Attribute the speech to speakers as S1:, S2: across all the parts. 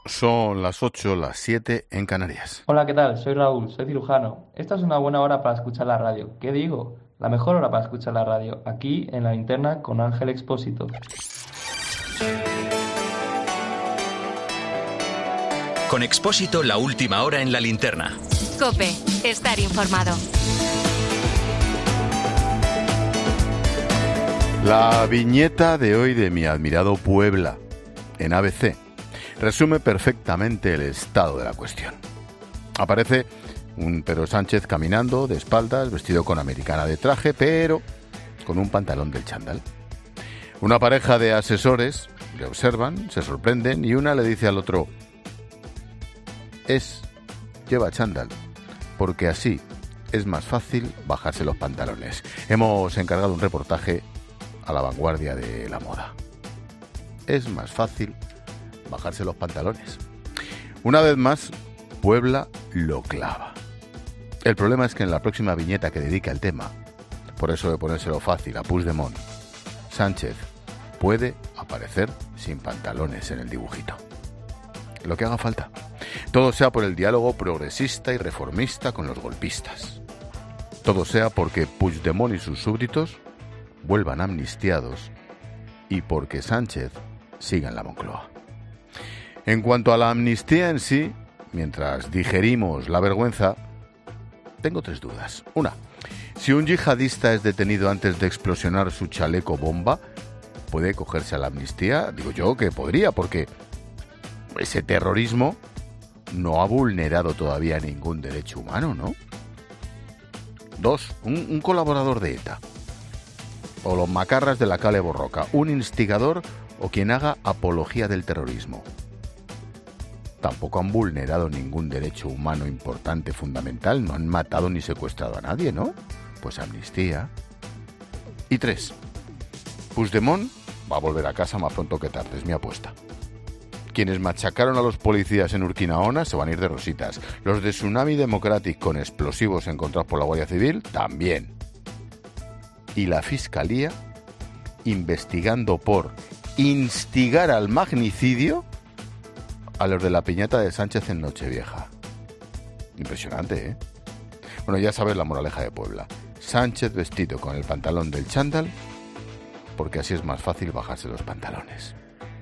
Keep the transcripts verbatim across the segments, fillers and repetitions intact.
S1: Son las ocho, las siete en Canarias.
S2: Hola, ¿qué tal? Soy Raúl, soy cirujano. Esta es una buena hora para escuchar la radio. ¿Qué digo? La mejor hora para escuchar la radio, aquí en La Linterna con Ángel Expósito.
S3: Con Expósito, la última hora en La Linterna.
S4: COPE, estar informado.
S1: La viñeta de hoy de mi admirado Puebla, en A B C, resume perfectamente el estado de la cuestión. Aparece un Pedro Sánchez caminando de espaldas, vestido con americana de traje, pero con un pantalón del chándal. Una pareja de asesores le observan, se sorprenden y una le dice al otro: es, lleva chándal, porque así es más fácil bajarse los pantalones. Hemos encargado un reportaje a la vanguardia de la moda. Es más fácil bajarse los pantalones. Una vez más, Puebla lo clava. El problema es que en la próxima viñeta que dedica el tema, por eso de ponérselo fácil a Puigdemont, Sánchez puede aparecer sin pantalones en el dibujito. Lo que haga falta. Todo sea por el diálogo progresista y reformista con los golpistas. Todo sea porque Puigdemont y sus súbditos vuelvan amnistiados y porque Sánchez siga en la Moncloa. En cuanto a la amnistía en sí, mientras digerimos la vergüenza, tengo tres dudas. Una, si un yihadista es detenido antes de explosionar su chaleco bomba, ¿puede cogerse a la amnistía? Digo yo que podría, porque ese terrorismo no ha vulnerado todavía ningún derecho humano, ¿no? Dos, un, un colaborador de ETA, o los macarras de la Cale Borroca, un instigador o quien haga apología del terrorismo. Tampoco han vulnerado ningún derecho humano importante, fundamental, no han matado ni secuestrado a nadie, ¿no? Pues amnistía. Y tres, Puigdemont va a volver a casa más pronto que tarde, es mi apuesta. Quienes machacaron a los policías en Urquinaona se van a ir de rositas. Los de Tsunami Democratic con explosivos encontrados por la Guardia Civil, también. Y la Fiscalía investigando por instigar al magnicidio a los de la piñata de Sánchez en Nochevieja. Impresionante, ¿eh? Bueno, ya sabes la moraleja de Puebla. Sánchez vestido con el pantalón del chándal, porque así es más fácil bajarse los pantalones.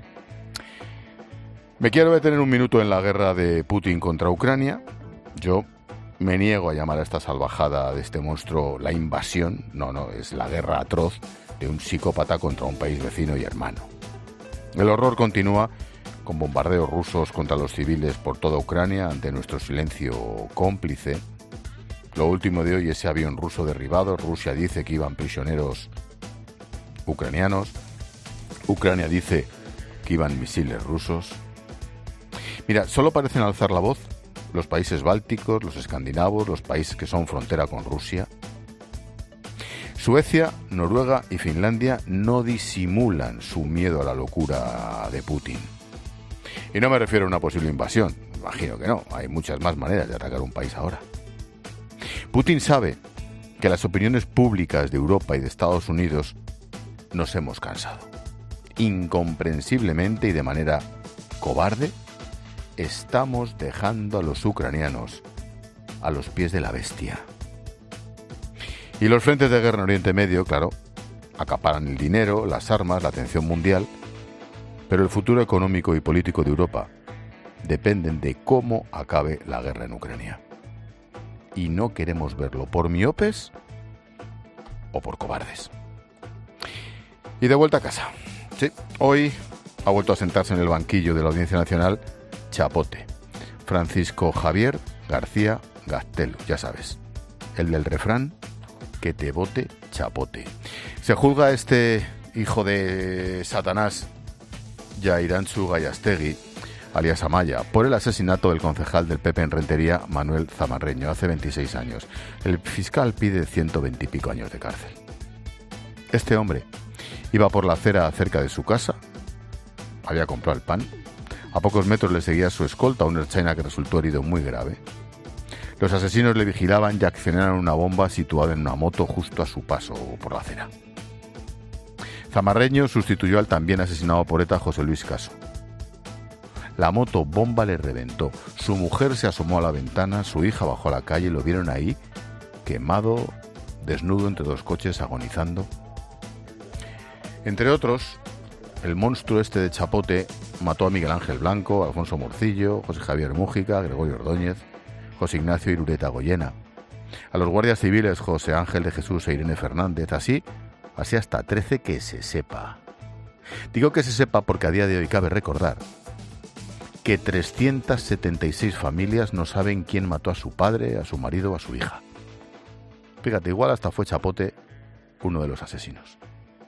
S1: Me quiero detener un minuto en la guerra de Putin contra Ucrania. Yo me niego a llamar a esta salvajada de este monstruo la invasión. No, no, es la guerra atroz de un psicópata contra un país vecino y hermano. El horror continúa con bombardeos rusos contra los civiles por toda Ucrania ante nuestro silencio cómplice. Lo último de hoy, ese avión ruso derribado. Rusia dice que iban prisioneros ucranianos. Ucrania dice que iban misiles rusos. Mira, solo parecen alzar la voz los países bálticos, los escandinavos, los países que son frontera con Rusia. Suecia, Noruega y Finlandia no disimulan su miedo a la locura de Putin. Y no me refiero a una posible invasión, imagino que no, hay muchas más maneras de atacar un país ahora. Putin sabe que las opiniones públicas de Europa y de Estados Unidos nos hemos cansado. Incomprensiblemente y de manera cobarde, estamos dejando a los ucranianos a los pies de la bestia. Y los frentes de guerra en Oriente Medio, claro, acaparan el dinero, las armas, la atención mundial, pero el futuro económico y político de Europa dependen de cómo acabe la guerra en Ucrania. Y no queremos verlo por miopes o por cobardes. Y de vuelta a casa. Sí, hoy ha vuelto a sentarse en el banquillo de la Audiencia Nacional Chapote, Francisco Javier García Gaztelu, ya sabes, el del refrán, que te vote chapote. Se juzga a este hijo de Satanás, Yairantzu Gallástegui, alias Amaya, por el asesinato del concejal del P P en Rentería, Manuel Zamarreño, hace veintiséis años. El fiscal pide ciento veinte y pico años de cárcel. Este hombre iba por la acera cerca de su casa, había comprado el pan. A pocos metros le seguía su escolta, un ertzaina que resultó herido muy grave. Los asesinos le vigilaban y accionaron una bomba situada en una moto justo a su paso por la acera. Zamarreño sustituyó al también asesinado por ETA José Luis Caso. La moto bomba le reventó. Su mujer se asomó a la ventana, su hija bajó a la calle y lo vieron ahí, quemado, desnudo entre dos coches, agonizando. Entre otros, el monstruo este de Chapote mató a Miguel Ángel Blanco, a Alfonso Morcillo, José Javier Mújica, Gregorio Ordóñez, José Ignacio Irureta Goyena, a los guardias civiles José Ángel de Jesús e Irene Fernández, así, así hasta trece que se sepa. Digo que se sepa porque a día de hoy cabe recordar que trescientas setenta y seis familias no saben quién mató a su padre, a su marido o a su hija. Fíjate, igual hasta fue Chapote uno de los asesinos.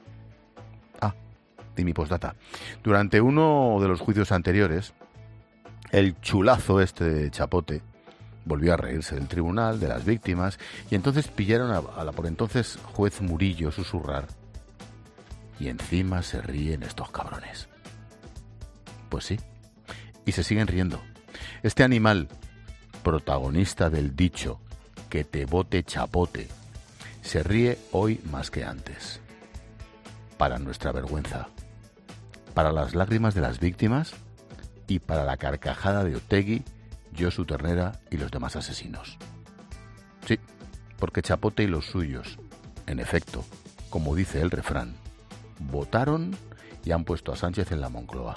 S1: Ah, y mi postdata. Durante uno de los juicios anteriores, el chulazo este de Chapote volvió a reírse del tribunal, de las víctimas, y entonces pillaron a, a la por entonces juez Murillo susurrar: y encima se ríen estos cabrones. Pues sí, y se siguen riendo. Este animal, protagonista del dicho que te bote Chapote, se ríe hoy más que antes. Para nuestra vergüenza, para las lágrimas de las víctimas y para la carcajada de Otegi, Josu Ternera y los demás asesinos. Sí, porque Chapote y los suyos, en efecto, como dice el refrán, votaron y han puesto a Sánchez en la Moncloa.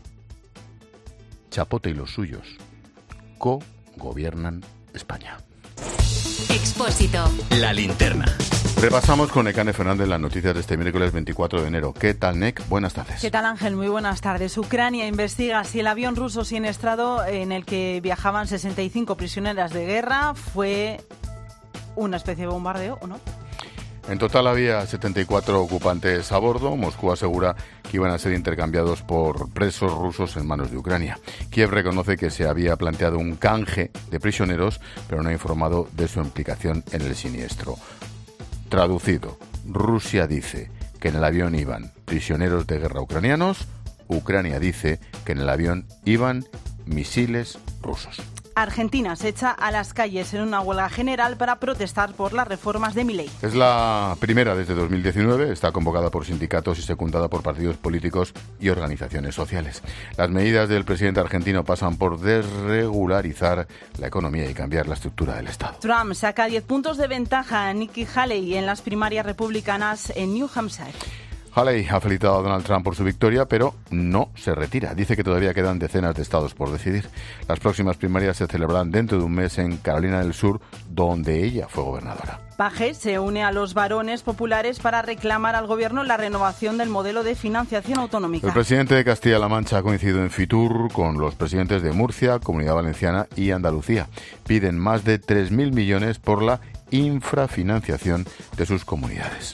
S1: Chapote y los suyos co-gobiernan España.
S4: Expósito.
S3: La linterna.
S1: Repasamos con Nekane Fernández las noticias de este miércoles veinticuatro de enero. ¿Qué tal, Nek? Buenas tardes.
S5: ¿Qué tal, Ángel? Muy buenas tardes. Ucrania investiga si el avión ruso siniestrado en el que viajaban sesenta y cinco prisioneras de guerra fue una especie de bombardeo o no.
S1: En total había setenta y cuatro ocupantes a bordo. Moscú asegura que iban a ser intercambiados por presos rusos en manos de Ucrania. Kiev reconoce que se había planteado un canje de prisioneros, pero no ha informado de su implicación en el siniestro. Traducido, Rusia dice que en el avión iban prisioneros de guerra ucranianos, Ucrania dice que en el avión iban misiles rusos.
S5: Argentina se echa a las calles en una huelga general para protestar por las reformas de Milei.
S1: Es la primera desde dos mil diecinueve, está convocada por sindicatos y secundada por partidos políticos y organizaciones sociales. Las medidas del presidente argentino pasan por desregularizar la economía y cambiar la estructura del Estado.
S5: Trump saca diez puntos de ventaja a Nikki Haley en las primarias republicanas en New Hampshire.
S1: Haley ha felicitado a Donald Trump por su victoria, pero no se retira. Dice que todavía quedan decenas de estados por decidir. Las próximas primarias se celebrarán dentro de un mes en Carolina del Sur, donde ella fue gobernadora.
S5: Paje se une a los varones populares para reclamar al gobierno la renovación del modelo de financiación autonómica.
S1: El presidente de Castilla-La Mancha ha coincidido en Fitur con los presidentes de Murcia, Comunidad Valenciana y Andalucía. Piden más de tres mil millones por la infrafinanciación de sus comunidades.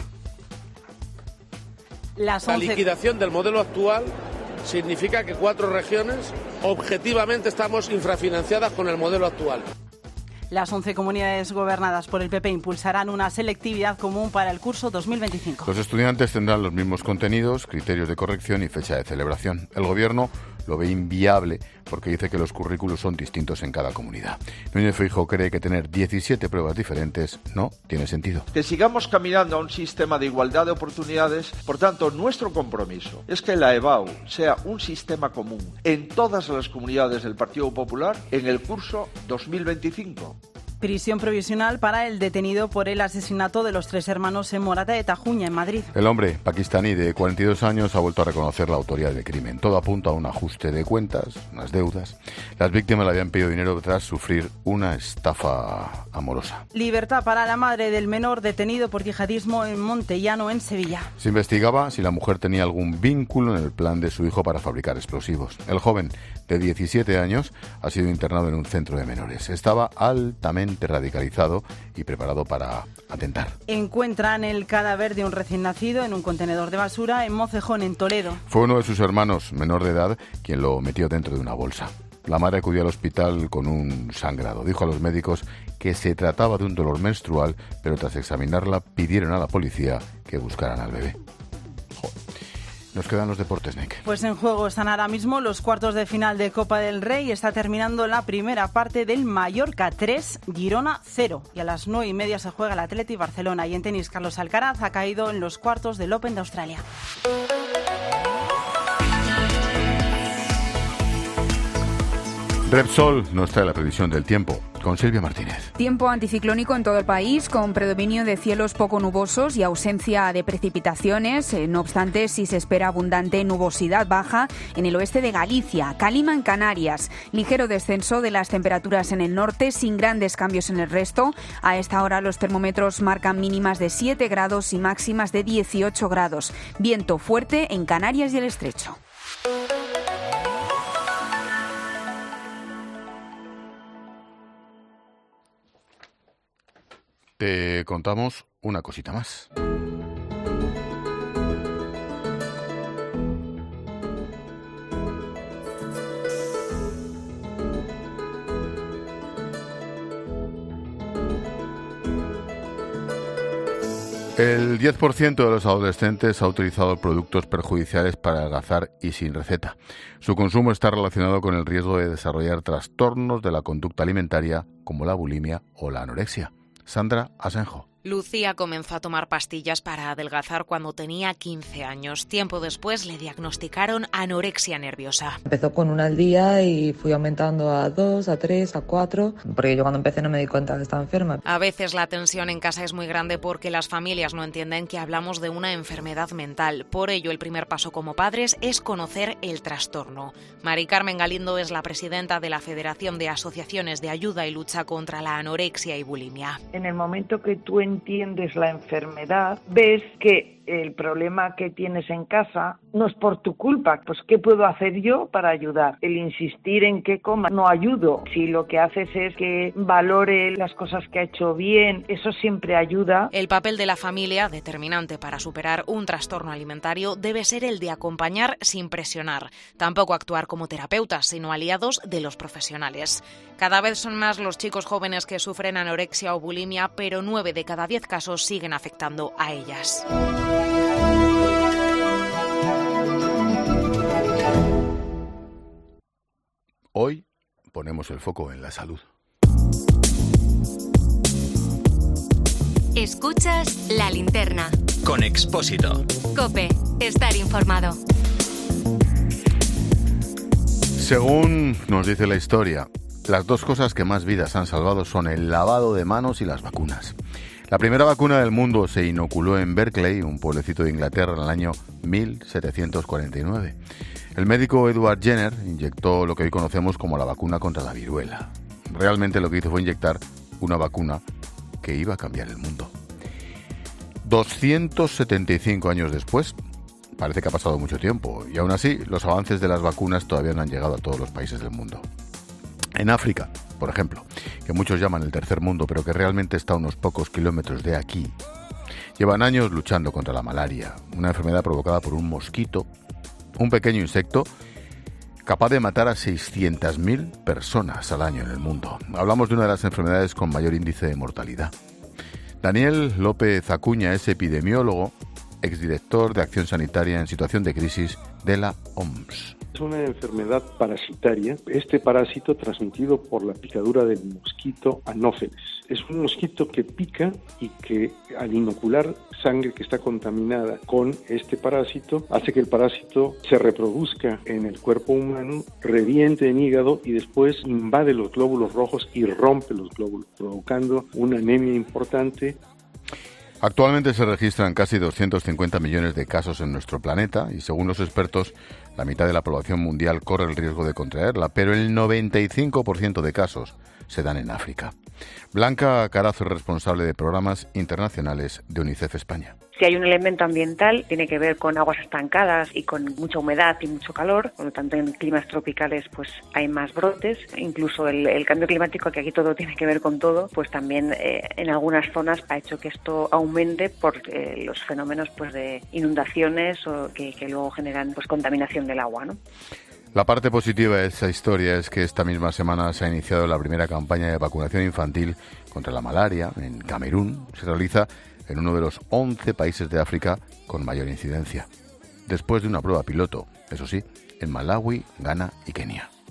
S5: Las
S6: La
S5: once...
S6: liquidación del modelo actual significa que cuatro regiones objetivamente estamos infrafinanciadas con el modelo actual.
S5: Las once comunidades gobernadas por el P P impulsarán una selectividad común para el curso dos mil veinticinco.
S1: Los estudiantes tendrán los mismos contenidos, criterios de corrección y fecha de celebración. El gobierno lo ve inviable porque dice que los currículos son distintos en cada comunidad. Núñez Feijóo cree que tener diecisiete pruebas diferentes no tiene sentido.
S7: Que sigamos caminando a un sistema de igualdad de oportunidades. Por tanto, nuestro compromiso es que la EBAU sea un sistema común en todas las comunidades del Partido Popular en el curso dos mil veinticinco.
S5: Prisión provisional para el detenido por el asesinato de los tres hermanos en Morata de Tajuña, en Madrid.
S1: El hombre pakistaní de cuarenta y dos años ha vuelto a reconocer la autoría del crimen. Todo apunta a un ajuste de cuentas, unas deudas. Las víctimas le habían pedido dinero tras sufrir una estafa amorosa.
S5: Libertad para la madre del menor detenido por yihadismo en Montellano, en Sevilla.
S1: Se investigaba si la mujer tenía algún vínculo en el plan de su hijo para fabricar explosivos. El joven, de diecisiete años, ha sido internado en un centro de menores. Estaba altamente radicalizado y preparado para atentar.
S5: Encuentran el cadáver de un recién nacido en un contenedor de basura en Mocejón, en Toledo.
S1: Fue uno de sus hermanos, menor de edad, quien lo metió dentro de una bolsa. La madre acudió al hospital con un sangrado. Dijo a los médicos que se trataba de un dolor menstrual, pero tras examinarla pidieron a la policía que buscaran al bebé. Nos quedan los deportes, Nick.
S5: Pues en juego están ahora mismo los cuartos de final de Copa del Rey. Está terminando la primera parte del Mallorca tres, Girona cero. Y a las nueve y media se juega el Athletic Barcelona. Y en tenis, Carlos Alcaraz ha caído en los cuartos del Open de Australia.
S1: Repsol nos trae la previsión del tiempo con Silvia Martínez.
S8: Tiempo anticiclónico en todo el país, con predominio de cielos poco nubosos y ausencia de precipitaciones. Eh, no obstante, sí se espera abundante nubosidad baja en el oeste de Galicia, Calima en Canarias. Ligero descenso de las temperaturas en el norte, sin grandes cambios en el resto. A esta hora los termómetros marcan mínimas de siete grados y máximas de dieciocho grados. Viento fuerte en Canarias y el Estrecho.
S1: Te contamos una cosita más. El diez por ciento de los adolescentes ha utilizado productos perjudiciales para adelgazar y sin receta. Su consumo está relacionado con el riesgo de desarrollar trastornos de la conducta alimentaria como la bulimia o la anorexia. Sandra Asenjo.
S9: Lucía comenzó a tomar pastillas para adelgazar cuando tenía quince años. Tiempo después le diagnosticaron anorexia nerviosa.
S10: Empezó con una al día y fui aumentando a dos, a tres, a cuatro, porque yo cuando empecé no me di cuenta de que estaba enferma.
S9: A veces la tensión en casa es muy grande porque las familias no entienden que hablamos de una enfermedad mental. Por ello, el primer paso como padres es conocer el trastorno. Mari Carmen Galindo es la presidenta de la Federación de Asociaciones de Ayuda y Lucha contra la Anorexia y Bulimia.
S11: En el momento que tú entiendes la enfermedad, ves que el problema que tienes en casa no es por tu culpa. Pues ¿qué puedo hacer yo para ayudar? El insistir en que coma no ayudo. Si lo que haces es que valore las cosas que ha hecho bien, eso siempre ayuda.
S9: El papel de la familia, determinante para superar un trastorno alimentario, debe ser el de acompañar sin presionar. Tampoco actuar como terapeutas, sino aliados de los profesionales. Cada vez son más los chicos jóvenes que sufren anorexia o bulimia, pero nueve de cada diez casos siguen afectando a ellas.
S1: Hoy ponemos el foco en la salud.
S4: Escuchas La Linterna.
S3: Con Expósito.
S4: COPE. Estar informado.
S1: Según nos dice la historia, las dos cosas que más vidas han salvado son el lavado de manos y las vacunas. La primera vacuna del mundo se inoculó en Berkeley, un pueblecito de Inglaterra, en el año mil setecientos cuarenta y nueve. El médico Edward Jenner inyectó lo que hoy conocemos como la vacuna contra la viruela. Realmente lo que hizo fue inyectar una vacuna que iba a cambiar el mundo. doscientos setenta y cinco años después, parece que ha pasado mucho tiempo, y aún así los avances de las vacunas todavía no han llegado a todos los países del mundo. En África, por ejemplo, que muchos llaman el tercer mundo, pero que realmente está a unos pocos kilómetros de aquí, llevan años luchando contra la malaria, una enfermedad provocada por un mosquito, un pequeño insecto capaz de matar a seiscientas mil personas al año en el mundo. Hablamos de una de las enfermedades con mayor índice de mortalidad. Daniel López Acuña es epidemiólogo, exdirector de Acción Sanitaria en Situación de Crisis de la O M S.
S12: Es una enfermedad parasitaria, este parásito transmitido por la picadura del mosquito Anófeles. Es un mosquito que pica y que al inocular sangre que está contaminada con este parásito, hace que el parásito se reproduzca en el cuerpo humano, reviente en hígado y después invade los glóbulos rojos y rompe los glóbulos, provocando una anemia importante.
S1: Actualmente se registran casi doscientos cincuenta millones de casos en nuestro planeta y, según los expertos, la mitad de la población mundial corre el riesgo de contraerla, pero el noventa y cinco por ciento de casos se dan en África. Blanca Carazo es responsable de programas internacionales de UNICEF España.
S13: Si hay un elemento ambiental, tiene que ver con aguas estancadas y con mucha humedad y mucho calor. Por lo tanto, en climas tropicales pues hay más brotes. Incluso el, el cambio climático, que aquí todo tiene que ver con todo, pues también eh, en algunas zonas ha hecho que esto aumente por eh, los fenómenos pues de inundaciones o que, que luego generan pues contaminación del agua, ¿no?
S1: La parte positiva de esta historia es que esta misma semana se ha iniciado la primera campaña de vacunación infantil contra la malaria en Camerún. Se realiza en uno de los once países de África con mayor incidencia, después de una prueba piloto, eso sí, en Malawi, Ghana y Kenia.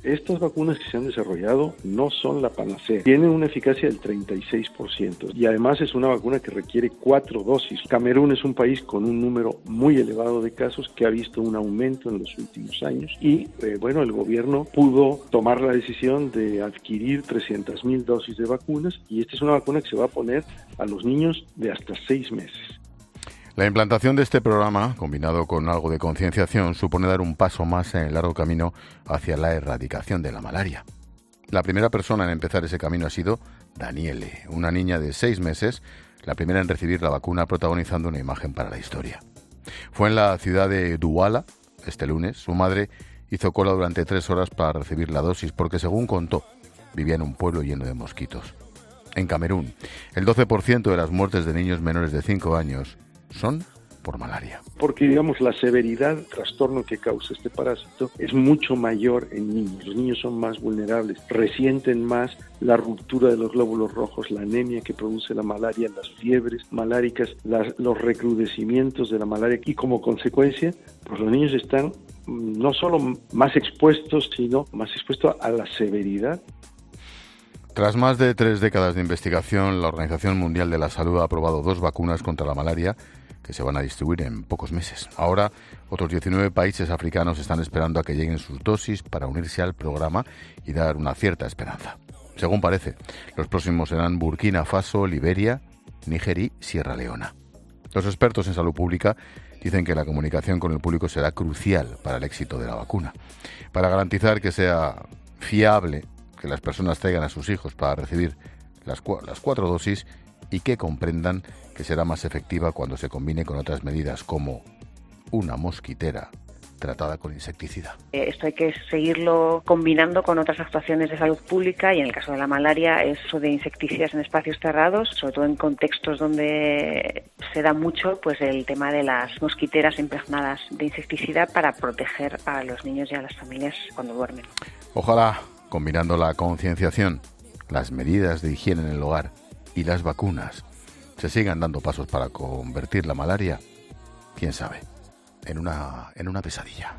S12: Estas vacunas que se han desarrollado no son la panacea. Tienen una eficacia del treinta y seis por ciento y además es una vacuna que requiere cuatro dosis. Camerún es un país con un número muy elevado de casos que ha visto un aumento en los últimos años y, eh, bueno, el gobierno pudo tomar la decisión de adquirir trescientas mil dosis de vacunas y esta es una vacuna que se va a poner a los niños de hasta seis meses.
S1: La implantación de este programa, combinado con algo de concienciación, supone dar un paso más en el largo camino hacia la erradicación de la malaria. La primera persona en empezar ese camino ha sido Daniele, una niña de seis meses, la primera en recibir la vacuna, protagonizando una imagen para la historia. Fue en la ciudad de Douala, este lunes. Su madre hizo cola durante tres horas para recibir la dosis porque, según contó, vivía en un pueblo lleno de mosquitos. En Camerún, el doce por ciento de las muertes de niños menores de cinco años son por malaria.
S12: Porque, digamos, la severidad del trastorno que causa este parásito es mucho mayor en niños. Los niños son más vulnerables, resienten más la ruptura de los glóbulos rojos, la anemia que produce la malaria, las fiebres maláricas, las, los recrudecimientos de la malaria y, como consecuencia, pues los niños están no solo más expuestos, sino más expuestos a la severidad.
S1: Tras más de tres décadas de investigación, la Organización Mundial de la Salud ha aprobado dos vacunas contra la malaria que se van a distribuir en pocos meses. Ahora, otros diecinueve países africanos están esperando a que lleguen sus dosis para unirse al programa y dar una cierta esperanza. Según parece, los próximos serán Burkina Faso, Liberia, Níger y Sierra Leona. Los expertos en salud pública dicen que la comunicación con el público será crucial para el éxito de la vacuna. Para garantizar que sea fiable, que las personas traigan a sus hijos para recibir las, cu- las cuatro dosis y que comprendan que será más efectiva cuando se combine con otras medidas como una mosquitera tratada con insecticida.
S13: Esto hay que seguirlo combinando con otras actuaciones de salud pública y en el caso de la malaria eso de insecticidas en espacios cerrados, sobre todo en contextos donde se da mucho pues el tema de las mosquiteras impregnadas de insecticida para proteger a los niños y a las familias cuando duermen.
S1: Ojalá, combinando la concienciación, las medidas de higiene en el hogar y las vacunas, se sigan dando pasos para convertir la malaria, quién sabe, en una, en una pesadilla.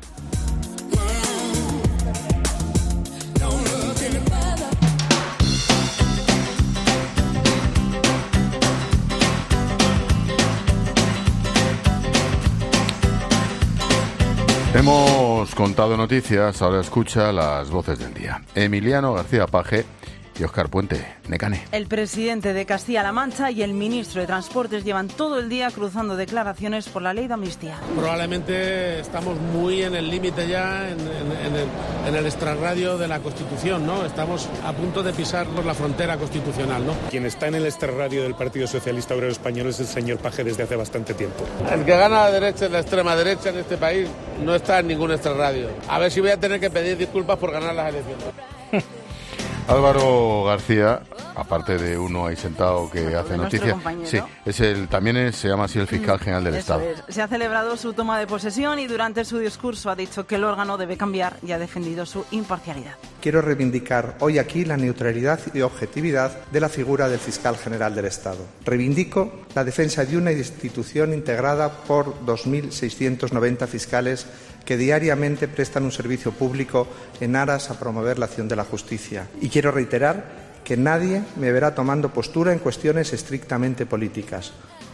S1: Hemos contado noticias, ahora escucha las voces del día. Emiliano García Paje y Óscar Puente, Necane.
S5: El presidente de Castilla-La Mancha y el ministro de Transportes llevan todo el día cruzando declaraciones por la ley de amnistía.
S6: Probablemente estamos muy en el límite ya, en, en, en, el, en el extrarradio de la Constitución, ¿no? Estamos a punto de pisar por la frontera constitucional, ¿no?
S14: Quien está en el extrarradio del Partido Socialista Obrero Español es el señor Paje desde hace bastante tiempo.
S6: El que gana la derecha, la extrema derecha en este país, no está en ningún extrarradio. A ver si voy a tener que pedir disculpas por ganar las elecciones.
S1: Álvaro García, aparte de uno ahí sentado que hace noticias, sí, es el, también es, se llama así el fiscal general del
S5: Eso
S1: Estado.
S5: Es. Se ha celebrado su toma de posesión y durante su discurso ha dicho que el órgano debe cambiar y ha defendido su imparcialidad.
S15: Quiero reivindicar hoy aquí la neutralidad y objetividad de la figura del fiscal general del Estado. Reivindico la defensa de una institución integrada por dos mil seiscientos noventa fiscales que diariamente prestan un servicio público en aras a promover la acción de la justicia. Y quiero reiterar que nadie me verá tomando postura en cuestiones estrictamente políticas.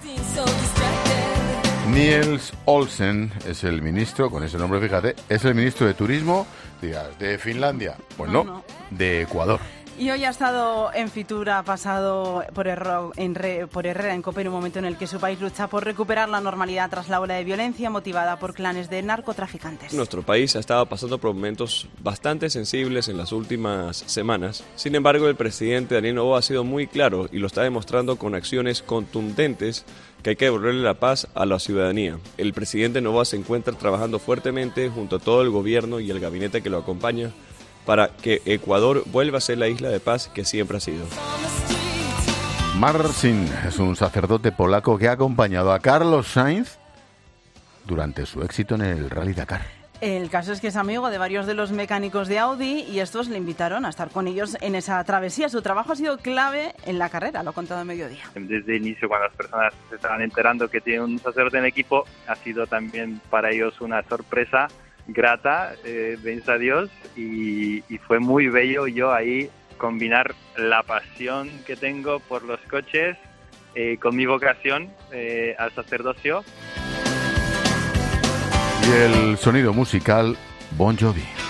S1: Niels Olsen es el ministro, con ese nombre, fíjate, es el ministro de Turismo, digas, de Finlandia, pues no, no, no. de Ecuador.
S5: Y hoy ha estado en Fitur, ha pasado por, Herro, en Re, por Herrera en Cope en un momento en el que su país lucha por recuperar la normalidad tras la ola de violencia motivada por clanes de narcotraficantes.
S16: Nuestro país ha estado pasando por momentos bastante sensibles en las últimas semanas. Sin embargo, el presidente Daniel Noboa ha sido muy claro y lo está demostrando con acciones contundentes que hay que devolverle la paz a la ciudadanía. El presidente Noboa se encuentra trabajando fuertemente junto a todo el gobierno y el gabinete que lo acompaña para que Ecuador vuelva a ser la isla de paz que siempre ha sido.
S1: Marcin es un sacerdote polaco que ha acompañado a Carlos Sainz durante su éxito en el Rally Dakar.
S5: El caso es que es amigo de varios de los mecánicos de Audi y estos le invitaron a estar con ellos en esa travesía. Su trabajo ha sido clave en la carrera, lo ha contado a mediodía.
S17: Desde el inicio, cuando las personas se estaban enterando que tienen un sacerdote en el equipo, ha sido también para ellos una sorpresa grata, eh, gracias a Dios, y, y fue muy bello yo ahí combinar la pasión que tengo por los coches eh, con mi vocación eh, al sacerdocio.
S1: Y el sonido musical Bon Jovi.